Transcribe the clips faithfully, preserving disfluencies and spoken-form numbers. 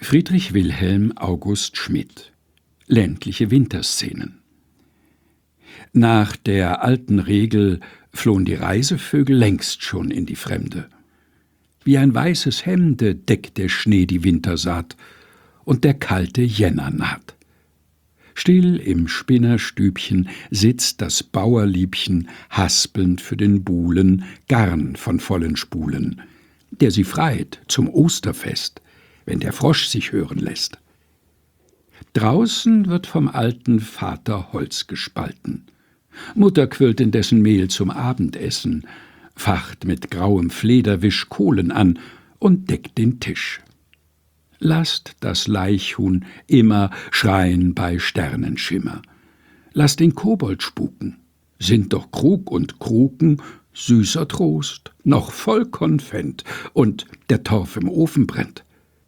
Friedrich Wilhelm August Schmidt. Ländliche Winterszenen. Nach der alten Regel flohen die Reisevögel längst schon in die Fremde. Wie ein weißes Hemde deckt der Schnee die Wintersaat, und der kalte Jänner naht. Still im Spinnerstübchen sitzt das Bauerliebchen haspelnd für den Buhlen Garn von vollen Spulen, der sie freit zum Osterfest, wenn der Frosch sich hören lässt. Draußen wird vom alten Vater Holz gespalten. Mutter quirlt indessen Mehl zum Abendessen, facht mit grauem Flederwisch Kohlen an und deckt den Tisch. Lasst das Laichhuhn immer schreien bei Sternenschimmer. Lasst den Kobold spuken, sind doch Krug und Kruken süßer Trost, noch voll Konfent, und der Torf im Ofen brennt.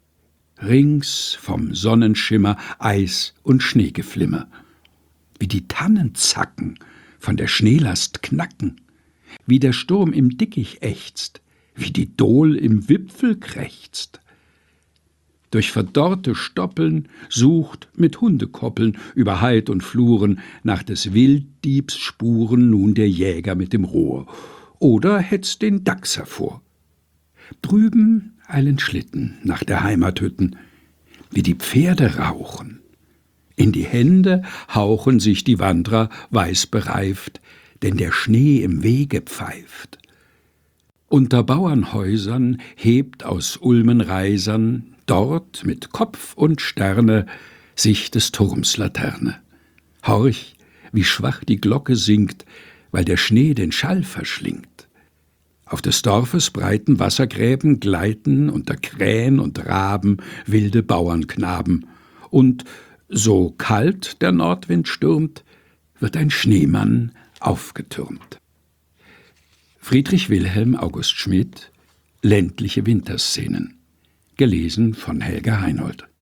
Rings vom Sonnenschimmer Eis und Schneegeflimmer, wie die Tannen zacken, von der Schneelast knacken, wie der Sturm im Dickicht ächzt, wie die Dohl im Wipfel krächzt. Durch verdorrte Stoppeln sucht mit Hundekoppeln über Heid und Fluren nach des Wilddiebs Spuren nun der Jäger mit dem Rohr oder hetzt den Dachs hervor. Drüben eilen Schlitten nach der Heimathütten, wie die Pferde rauchen. In die Hände hauchen sich die Wandrer weiß bereift, denn der Schnee im Wege pfeift. Unter Bauernhäusern hebt aus Ulmen Reisern dort mit Kopf und Sterne sich des Turms Laterne. Horch, wie schwach die Glocke singt, weil der Schnee den Schall verschlingt. Auf des Dorfes breiten Wassergräben gleiten unter Krähen und Raben wilde Bauernknaben, und so kalt der Nordwind stürmt, wird ein Schneemann aufgetürmt. Friedrich Wilhelm August Schmidt. Ländliche Winterszenen. Gelesen von Helga Heinold.